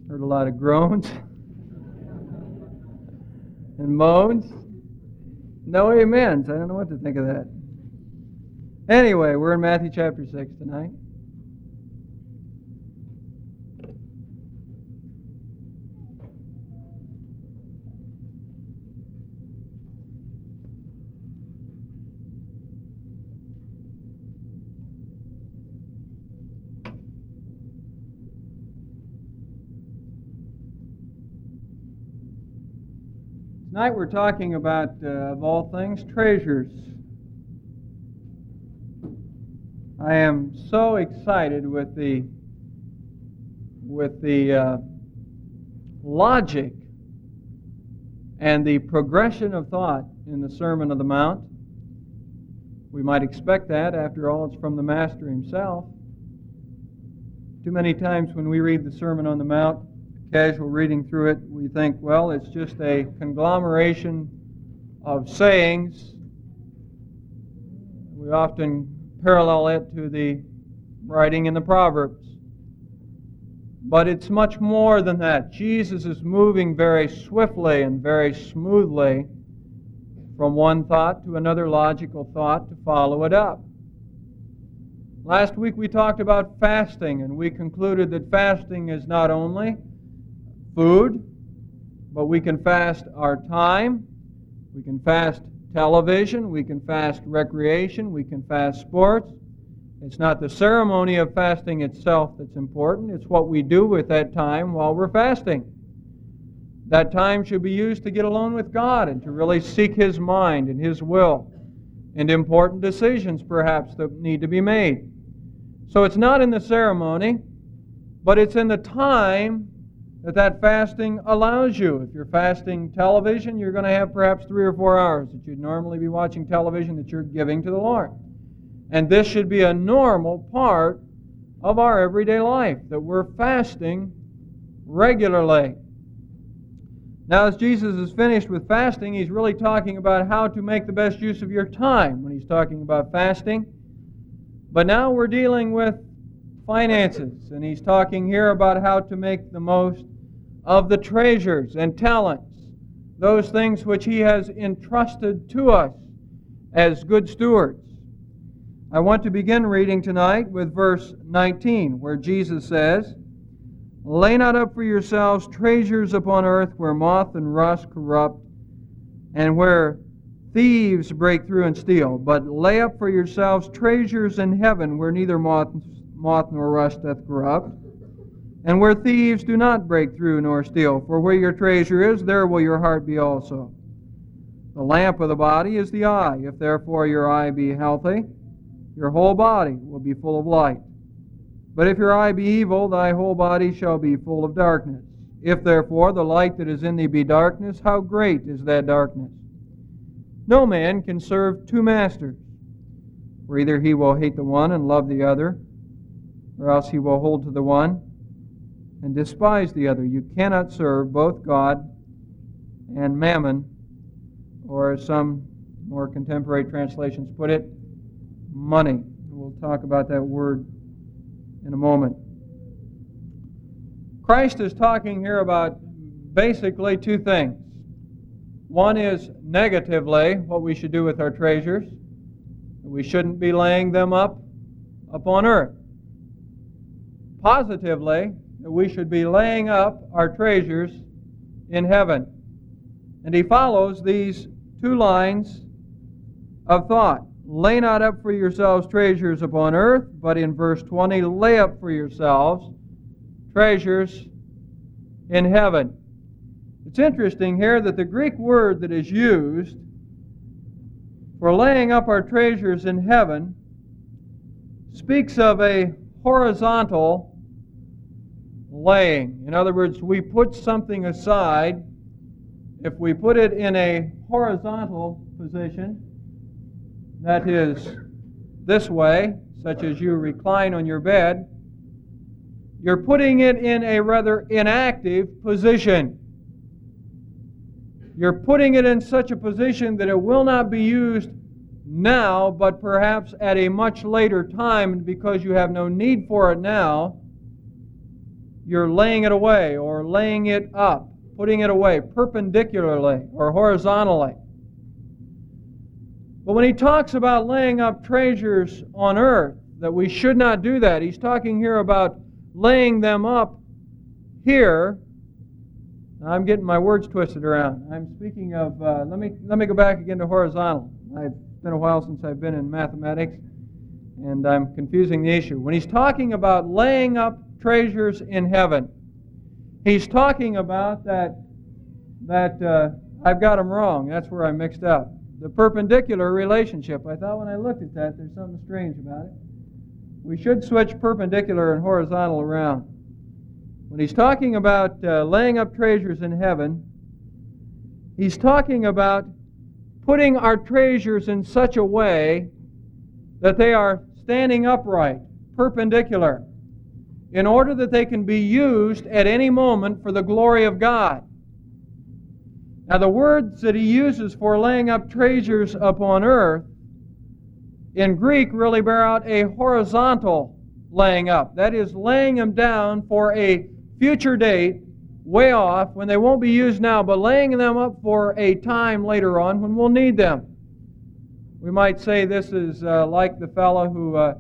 Heard a lot of groans and moans. No amens. I don't know what to think of that. Anyway, we're in Matthew chapter 6 tonight. Tonight we're talking about, of all things, treasures. I am so excited with the logic and the progression of thought in the Sermon on the Mount. We might expect that. After all, it's from the Master himself. Too many times when we read the Sermon on the Mount, casual reading through it, we think, well, it's just a conglomeration of sayings. We often parallel it to the writing in the Proverbs. But it's much more than that. Jesus is moving very swiftly and very smoothly from one thought to another logical thought to follow it up. Last week we talked about fasting, and we concluded that fasting is not only food, but we can fast our time, we can fast television, we can fast recreation, we can fast sports. It's not the ceremony of fasting itself that's important, it's what we do with that time while we're fasting. That time should be used to get alone with God and to really seek His mind and His will and important decisions perhaps that need to be made. So it's not in the ceremony, but it's in the time that fasting allows you. If you're fasting television, you're going to have perhaps 3 or 4 hours that you'd normally be watching television that you're giving to the Lord. And this should be a normal part of our everyday life, that we're fasting regularly. Now, as Jesus is finished with fasting, He's really talking about how to make the best use of your time when He's talking about fasting. But now we're dealing with finances, and He's talking here about how to make the most of the treasures and talents, those things which He has entrusted to us as good stewards. I want to begin reading tonight with verse 19, where Jesus says, "Lay not up for yourselves treasures upon earth, where moth and rust corrupt, and where thieves break through and steal, but lay up for yourselves treasures in heaven, where neither moth nor rust doth corrupt, and where thieves do not break through nor steal. For where your treasure is, there will your heart be also. The lamp of the body is the eye. If therefore your eye be healthy, your whole body will be full of light. But if your eye be evil, thy whole body shall be full of darkness. If therefore the light that is in thee be darkness, how great is that darkness? No man can serve 2 masters, for either he will hate the one and love the other, or else he will hold to the one and despise the other. You cannot serve both God and mammon, or as some more contemporary translations put it, money. We'll talk about that word in a moment. Christ is talking here about basically 2 things. One is negatively what we should do with our treasures. We shouldn't be laying them up upon earth. Positively, we should be laying up our treasures in heaven. And he follows these 2 lines of thought. Lay not up for yourselves treasures upon earth, but in verse 20, lay up for yourselves treasures in heaven. It's interesting here that the Greek word that is used for laying up our treasures in heaven speaks of a horizontal laying. In other words, we put something aside. If we put it in a horizontal position, that is this way, such as you recline on your bed, you're putting it in a rather inactive position. You're putting it in such a position that it will not be used now, but perhaps at a much later time, and because you have no need for it now, you're laying it away or laying it up, putting it away perpendicularly or horizontally. But when he talks about laying up treasures on earth, that we should not do that, he's talking here about laying them up here. I'm getting my words twisted around. I'm speaking of, let me go back again to horizontal. It's been a while since I've been in mathematics, and I'm confusing the issue. When he's talking about laying up treasures in heaven, he's talking about that I've got them wrong. That's where I mixed up. The perpendicular relationship. I thought when I looked at that, there's something strange about it. We should switch perpendicular and horizontal around. When he's talking about laying up treasures in heaven, he's talking about putting our treasures in such a way that they are standing upright, perpendicular, in order that they can be used at any moment for the glory of God. Now, the words that he uses for laying up treasures upon earth in Greek really bear out a horizontal laying up. That is, laying them down for a future date, way off, when they won't be used now, but laying them up for a time later on when we'll need them. We might say this is like the fellow who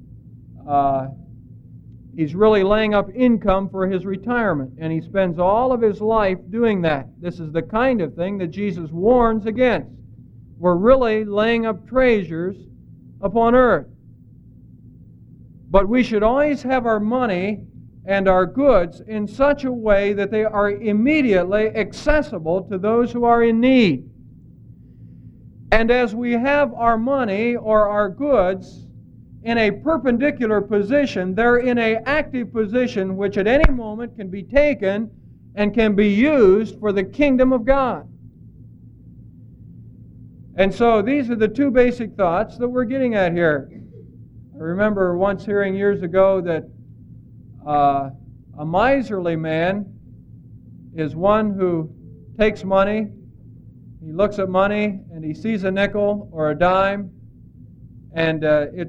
he's really laying up income for his retirement, and he spends all of his life doing that. This is the kind of thing that Jesus warns against. We're really laying up treasures upon earth. But we should always have our money and our goods in such a way that they are immediately accessible to those who are in need. And as we have our money or our goods in a perpendicular position, they're in an active position which at any moment can be taken and can be used for the kingdom of God. And so these are the two basic thoughts that we're getting at here. I remember once hearing years ago that a miserly man is one who takes money, he looks at money, and he sees a nickel or a dime, and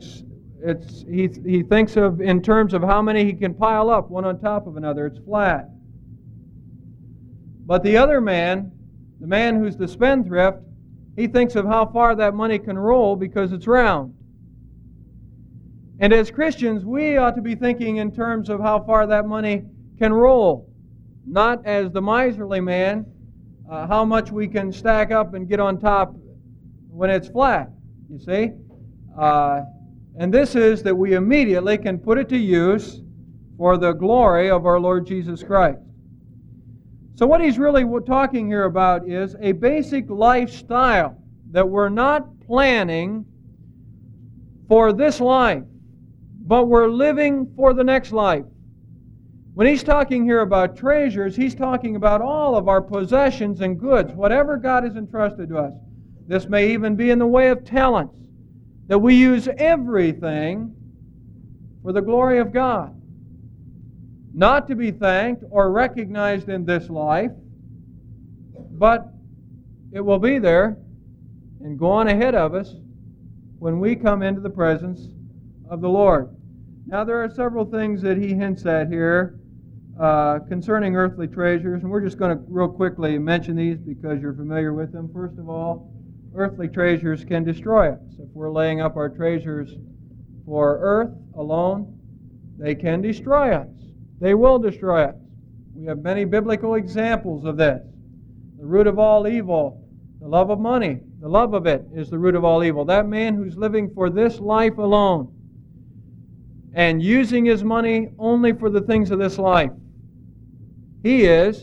he thinks of in terms of how many he can pile up one on top of another. It's flat. But the other man, the man who's the spendthrift, he thinks of how far that money can roll because it's round. And as Christians, we ought to be thinking in terms of how far that money can roll. Not as the miserly man, how much we can stack up and get on top when it's flat, you see. And this is that we immediately can put it to use for the glory of our Lord Jesus Christ. So what he's really talking here about is a basic lifestyle that we're not planning for this life, but we're living for the next life. When he's talking here about treasures, he's talking about all of our possessions and goods, whatever God has entrusted to us. This may even be in the way of talents, that we use everything for the glory of God. Not to be thanked or recognized in this life, but it will be there and go on ahead of us when we come into the presence of the Lord. Now, there are several things that he hints at here concerning earthly treasures, and we're just going to real quickly mention these because you're familiar with them. First of all, earthly treasures can destroy us. If we're laying up our treasures for earth alone, they can destroy us. They will destroy us. We have many biblical examples of this. The root of all evil, the love of money, the love of it is the root of all evil. That man who's living for this life alone and using his money only for the things of this life, he's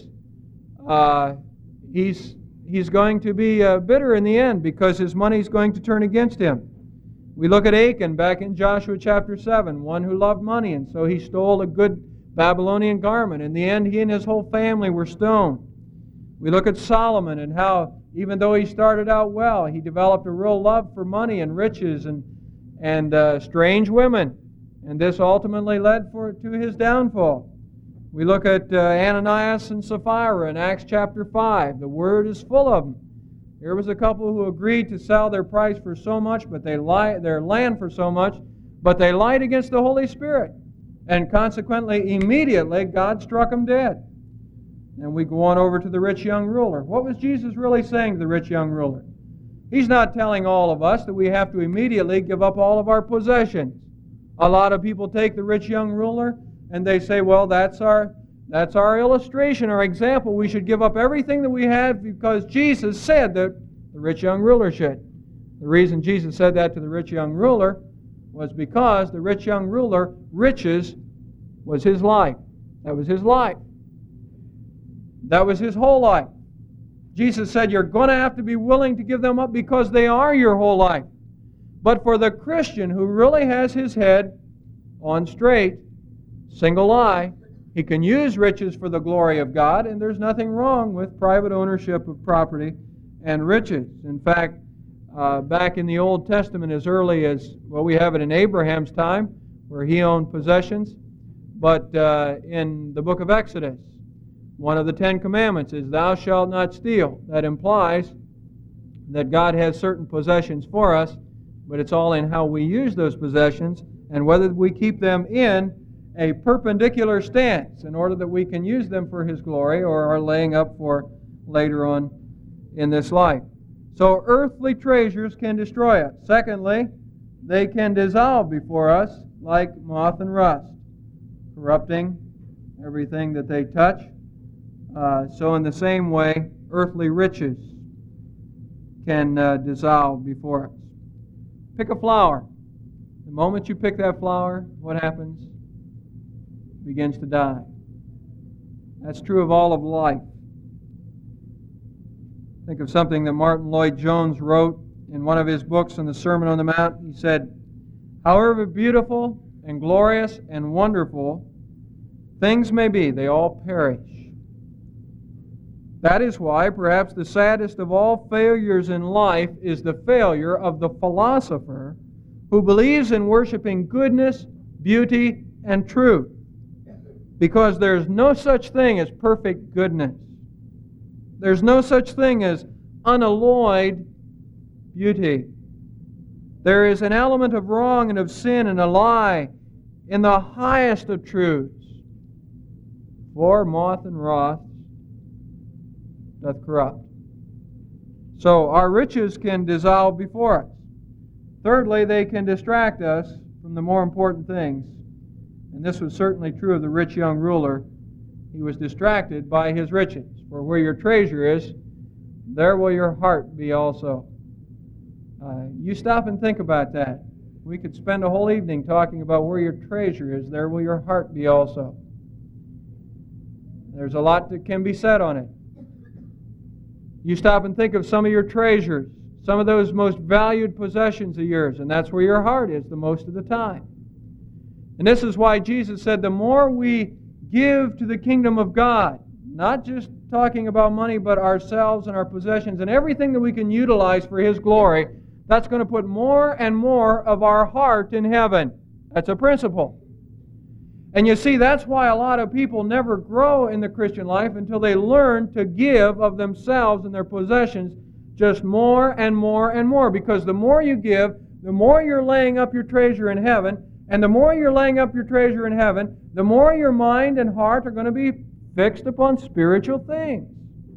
going to be bitter in the end because his money is going to turn against him. We look at Achan back in Joshua chapter 7, one who loved money, and so he stole a good Babylonian garment. In the end, he and his whole family were stoned. We look at Solomon and how, even though he started out well, he developed a real love for money and riches and strange women. And this ultimately led to his downfall. We look at Ananias and Sapphira in Acts chapter 5. The Word is full of them. Here was a couple who agreed to sell their price for so much, but their land for so much, but they lied against the Holy Spirit. And consequently, immediately, God struck him dead. And we go on over to the rich young ruler. What was Jesus really saying to the rich young ruler? He's not telling all of us that we have to immediately give up all of our possessions. A lot of people take the rich young ruler and they say, well, that's our illustration, our example. We should give up everything that we have because Jesus said that the rich young ruler should. The reason Jesus said that to the rich young ruler was because the rich young ruler, riches was his life. That was his life. That was his whole life. Jesus said you're going to have to be willing to give them up because they are your whole life. But for the Christian who really has his head on straight, single eye, he can use riches for the glory of God, and there's nothing wrong with private ownership of property and riches. In fact, back in the Old Testament, as early as, well, we have it in Abraham's time, where he owned possessions, but in the book of Exodus, one of the Ten Commandments is, thou shalt not steal. That implies that God has certain possessions for us, but it's all in how we use those possessions and whether we keep them in a perpendicular stance in order that we can use them for His glory or are laying up for later on in this life. So earthly treasures can destroy us. Secondly, they can dissolve before us like moth and rust, corrupting everything that they touch. So in the same way, earthly riches can dissolve before us. Pick a flower. The moment you pick that flower, what happens? It begins to die. That's true of all of life. Think of something that Martin Lloyd-Jones wrote in one of his books on the Sermon on the Mount. He said, however beautiful and glorious and wonderful things may be, they all perish. That is why perhaps the saddest of all failures in life is the failure of the philosopher who believes in worshiping goodness, beauty, and truth. Because there's no such thing as perfect goodness. There's no such thing as unalloyed beauty. There is an element of wrong and of sin and a lie in the highest of truths. For moth and rust doth corrupt. So our riches can dissolve before us. Thirdly, they can distract us from the more important things. And this was certainly true of the rich young ruler. He was distracted by his riches. For where your treasure is, there will your heart be also. You stop and think about that. We could spend a whole evening talking about where your treasure is, there will your heart be also. There's a lot that can be said on it. You stop and think of some of your treasures, some of those most valued possessions of yours, and that's where your heart is the most of the time. And this is why Jesus said the more we give to the kingdom of God, not just talking about money, but ourselves and our possessions and everything that we can utilize for His glory, that's going to put more and more of our heart in heaven. That's a principle. And you see, that's why a lot of people never grow in the Christian life until they learn to give of themselves and their possessions just more and more and more. Because the more you give, the more you're laying up your treasure in heaven. And the more you're laying up your treasure in heaven, the more your mind and heart are going to be fixed upon spiritual things.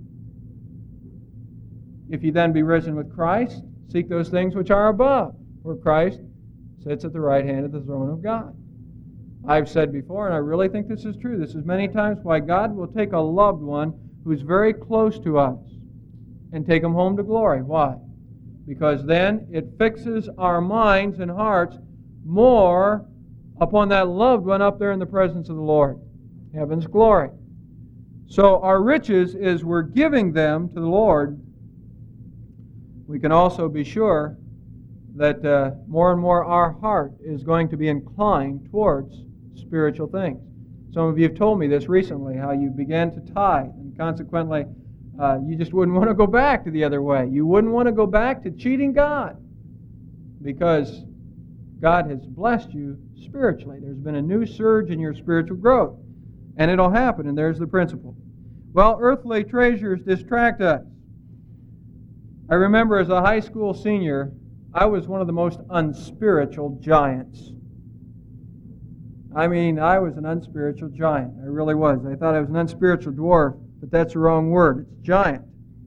If you then be risen with Christ, seek those things which are above, where Christ sits at the right hand of the throne of God. I've said before, and I really think this is true, this is many times why God will take a loved one who's very close to us and take them home to glory. Why? Because then it fixes our minds and hearts more upon that loved one up there in the presence of the Lord. Heaven's glory. So our riches is we're giving them to the Lord. We can also be sure that more and more our heart is going to be inclined towards spiritual things. Some of you have told me this recently, how you began to tithe, and consequently you just wouldn't want to go back to the other way. You wouldn't want to go back to cheating God because God has blessed you spiritually. There's been a new surge in your spiritual growth, and it'll happen, and there's the principle. Well, earthly treasures distract us. I remember as a high school senior, I was one of the most unspiritual giants. I mean, I was an unspiritual giant. I really was. I thought I was an unspiritual dwarf, but that's the wrong word. It's giant.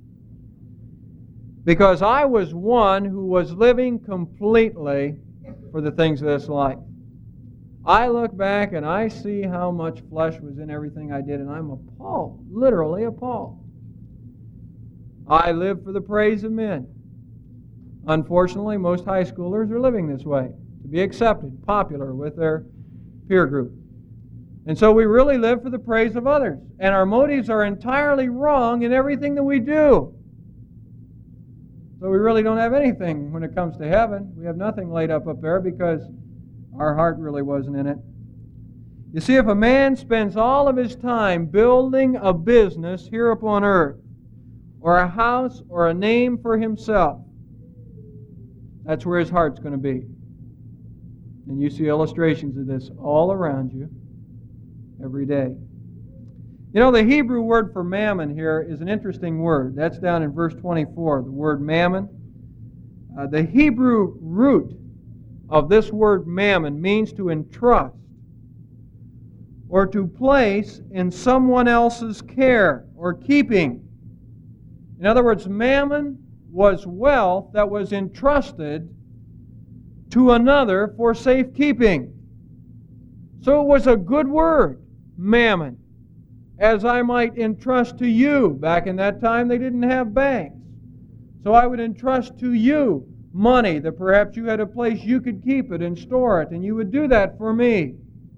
Because I was one who was living completely for the things of this life. I look back and I see how much flesh was in everything I did, and I'm appalled, literally appalled. I live for the praise of men. Unfortunately, most high schoolers are living this way, to be accepted, popular with their peer group. And so we really live for the praise of others, and our motives are entirely wrong in everything that we do. So we really don't have anything when it comes to heaven. We have nothing laid up there because our heart really wasn't in it. You see, if a man spends all of his time building a business here upon earth, or a house, or a name for himself, that's where his heart's going to be. And you see illustrations of this all around you every day. You know, the Hebrew word for mammon here is an interesting word. That's down in verse 24, the word mammon. The Hebrew root of this word mammon means to entrust or to place in someone else's care or keeping. In other words, mammon was wealth that was entrusted to another for safekeeping. So it was a good word, mammon. As I might entrust to you. Back in that time, they didn't have banks. So I would entrust to you money that perhaps you had a place you could keep it and store it, and you would do that for me.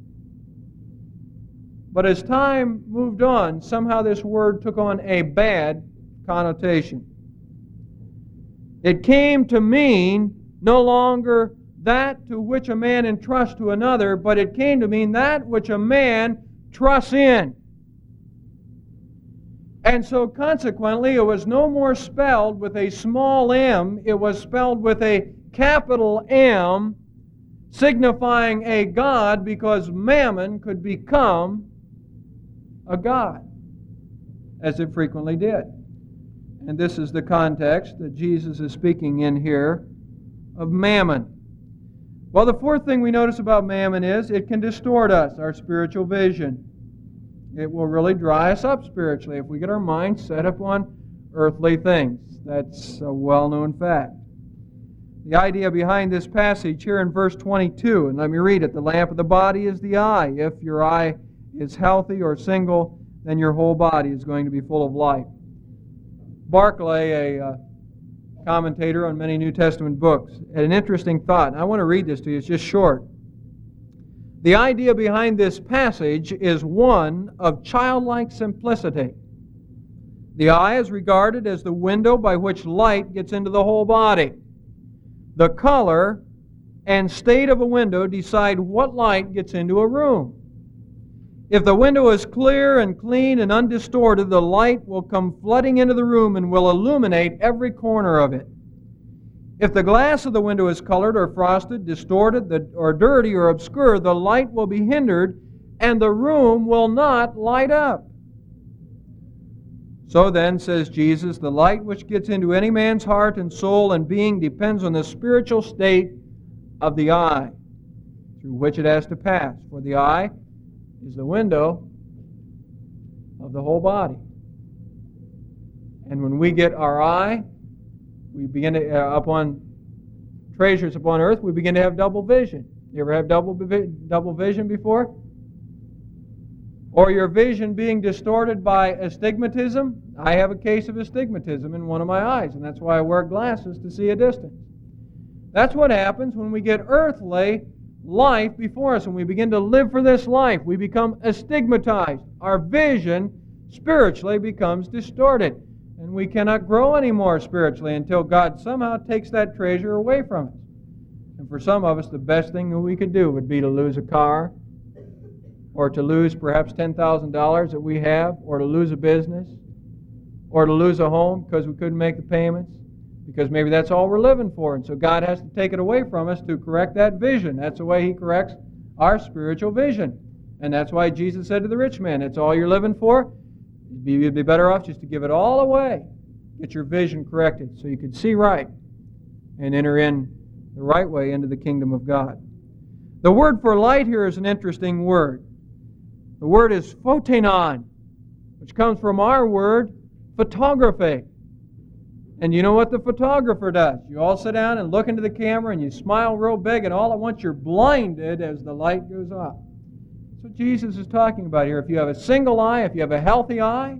But as time moved on, somehow this word took on a bad connotation. It came to mean no longer that to which a man entrusts to another, but it came to mean that which a man trusts in. And so consequently, it was no more spelled with a small m, it was spelled with a capital M, signifying a god, because mammon could become a god, as it frequently did. And this is the context that Jesus is speaking in here of mammon. Well, the fourth thing we notice about mammon is it can distort us, our spiritual vision. It will really dry us up spiritually if we get our minds set up on earthly things. That's a well-known fact. The idea behind this passage here in verse 22, and let me read it. The lamp of the body is the eye. If your eye is healthy or single, then your whole body is going to be full of light. Barclay, a commentator on many New Testament books, had an interesting thought. And I want to read this to you. It's just short. The idea behind this passage is one of childlike simplicity. The eye is regarded as the window by which light gets into the whole body. The color and state of a window decide what light gets into a room. If the window is clear and clean and undistorted, the light will come flooding into the room and will illuminate every corner of it. If the glass of the window is colored or frosted, distorted, or dirty or obscure, the light will be hindered and the room will not light up. So then, says Jesus, the light which gets into any man's heart and soul and being depends on the spiritual state of the eye, through which it has to pass. For the eye is the window of the whole body. And when we get our eye, we begin to, upon treasures upon earth, we begin to have double vision. You ever have double vision before? Or your vision being distorted by astigmatism? I have a case of astigmatism in one of my eyes, and that's why I wear glasses to see a distance. That's what happens when we get earthly life before us and we begin to live for this life. We become astigmatized. Our vision spiritually becomes distorted. And we cannot grow anymore spiritually until God somehow takes that treasure away from us. And for some of us, the best thing that we could do would be to lose a car, or to lose perhaps $10,000 that we have, or to lose a business, or to lose a home because we couldn't make the payments, because maybe that's all we're living for. And so God has to take it away from us to correct that vision. That's the way He corrects our spiritual vision. And that's why Jesus said to the rich man, it's all you're living for? You'd be better off just to give it all away. Get your vision corrected so you could see right and enter in the right way into the kingdom of God. The word for light here is an interesting word. The word is photenon, which comes from our word photography. And you know what the photographer does? You all sit down and look into the camera and you smile real big, and all at once you're blinded as the light goes off. That's what Jesus is talking about here. If you have a single eye, if you have a healthy eye,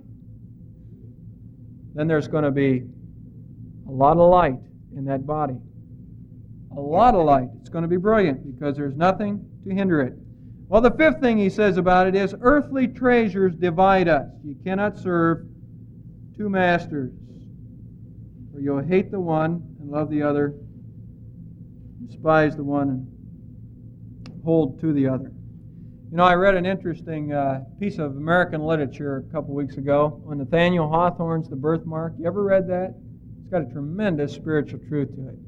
then there's going to be a lot of light in that body. A lot of light. It's going to be brilliant because there's nothing to hinder it. Well, the fifth thing he says about it is earthly treasures divide us. You cannot serve two masters, for you'll hate the one and love the other, despise the one and hold to the other. You know, I read an interesting piece of American literature a couple weeks ago on Nathaniel Hawthorne's The Birthmark. You ever read that? It's got a tremendous spiritual truth to it.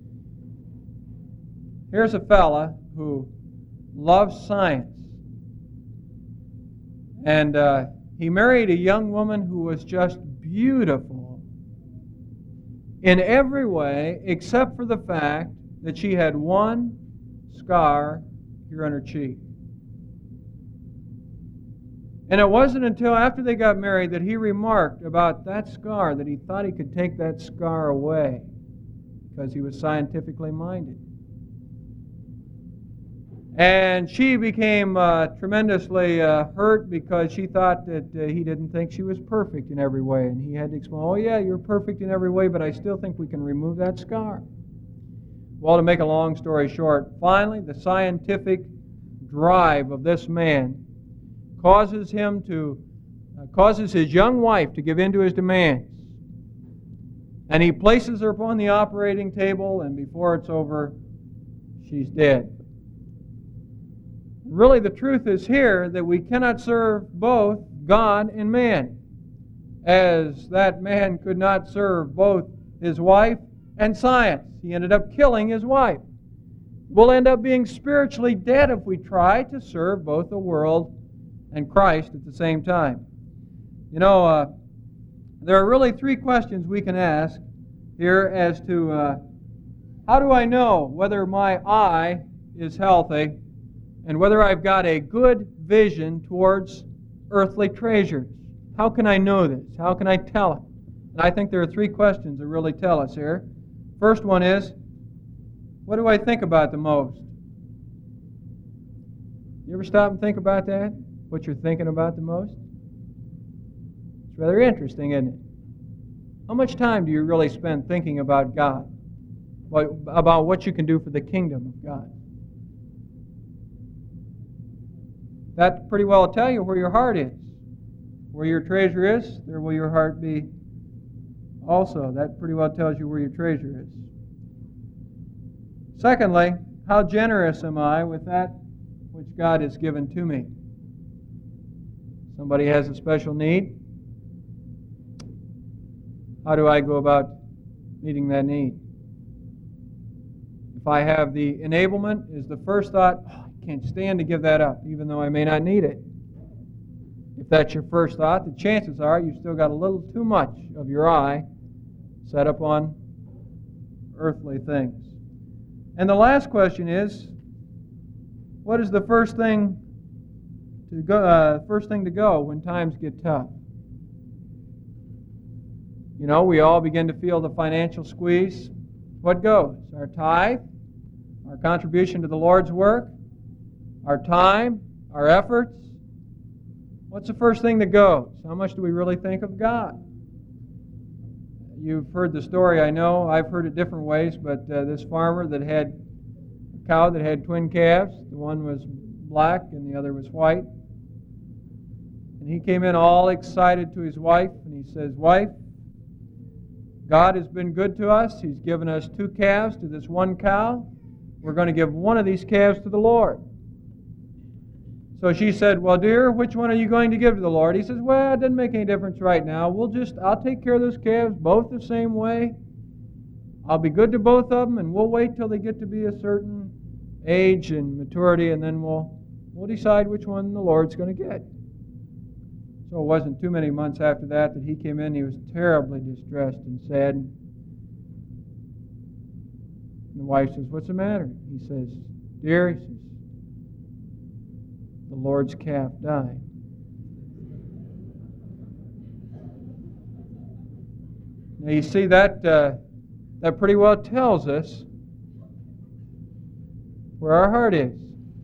Here's a fella who loves science. And he married a young woman who was just beautiful in every way except for the fact that she had one scar here on her cheek. And it wasn't until after they got married that he remarked about that scar that he thought he could take that scar away because he was scientifically minded. And she became tremendously hurt because she thought that he didn't think she was perfect in every way. And he had to explain, oh yeah, you're perfect in every way, but I still think we can remove that scar. Well, to make a long story short, finally the scientific drive of this man causes his young wife to give in to his demands. And he places her upon the operating table, and before it's over, she's dead. Really, the truth is here that we cannot serve both God and man, as that man could not serve both his wife and science. He ended up killing his wife. We'll end up being spiritually dead if we try to serve both the world and Christ at the same time. You know, there are really three questions we can ask here as to how do I know whether my eye is healthy and whether I've got a good vision towards earthly treasures. How can I know this? How can I tell it? And I think there are three questions that really tell us here. First one is, what do I think about the most? You ever stop and think about that? What you're thinking about the most? It's rather interesting, isn't it? How much time do you really spend thinking about God? About what you can do for the kingdom of God? That pretty well tell you where your heart is. Where your treasure is, there will your heart be also. That pretty well tells you where your treasure is. Secondly, how generous am I with that which God has given to me? Somebody has a special need. How do I go about meeting that need? If I have the enablement, is the first thought, I can't stand to give that up, even though I may not need it. If that's your first thought, the chances are you've still got a little too much of your eye set up on earthly things. And the last question is, what is the first thing to go when times get tough? You know, we all begin to feel the financial squeeze. What goes? Our tithe, our contribution to the Lord's work, our time, our efforts. What's the first thing that goes? How much do we really think of God? You've heard the story, I know. I've heard it different ways, but this farmer that had a cow that had twin calves, the one was black and the other was white. And he came in all excited to his wife, and he says, "Wife, God has been good to us. He's given us 2 calves to this 1 cow. We're going to give one of these calves to the Lord." So she said, "Well, dear, which one are you going to give to the Lord?" He says, "Well, it doesn't make any difference right now. I'll take care of those calves both the same way. I'll be good to both of them, and we'll wait till they get to be a certain age and maturity, and then we'll decide which one the Lord's going to get." So it wasn't too many months after that he came in. He was terribly distressed and sad. And the wife says, "What's the matter?" He says, "Dear," he says, the Lord's calf died. Now you see that pretty well tells us where our heart is.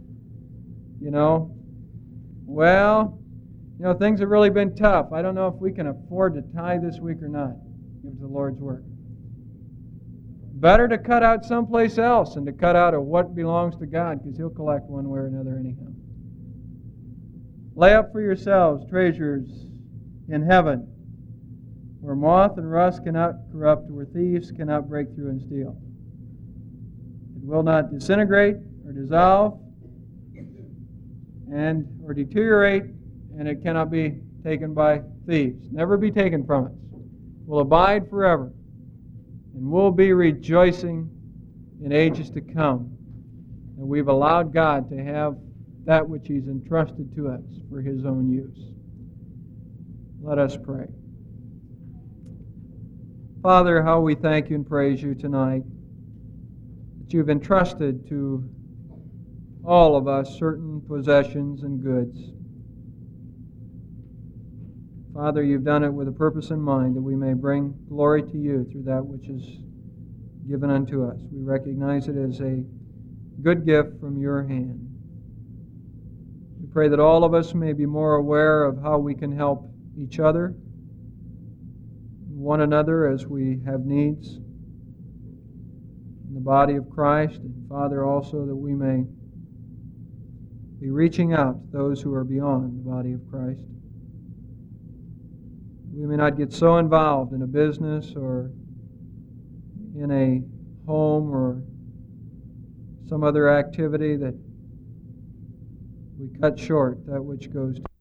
Things have really been tough. I don't know if we can afford to tithe this week or not. Give to the Lord's work. Better to cut out someplace else and to cut out of what belongs to God, because He'll collect one way or another anyhow. Lay up for yourselves treasures in heaven, where moth and rust cannot corrupt, where thieves cannot break through and steal. It will not disintegrate or dissolve or deteriorate, and it cannot be taken by thieves. Never be taken from us. Will abide forever, and we'll be rejoicing in ages to come. And we've allowed God to have that which He's entrusted to us for His own use. Let us pray. Father, how we thank You and praise You tonight that You've entrusted to all of us certain possessions and goods. Father, You've done it with a purpose in mind, that we may bring glory to You through that which is given unto us. We recognize it as a good gift from Your hand. We pray that all of us may be more aware of how we can help each other, one another, as we have needs in the body of Christ. And Father, also that we may be reaching out to those who are beyond the body of Christ. We may not get so involved in a business or in a home or some other activity that we cut short that which goes to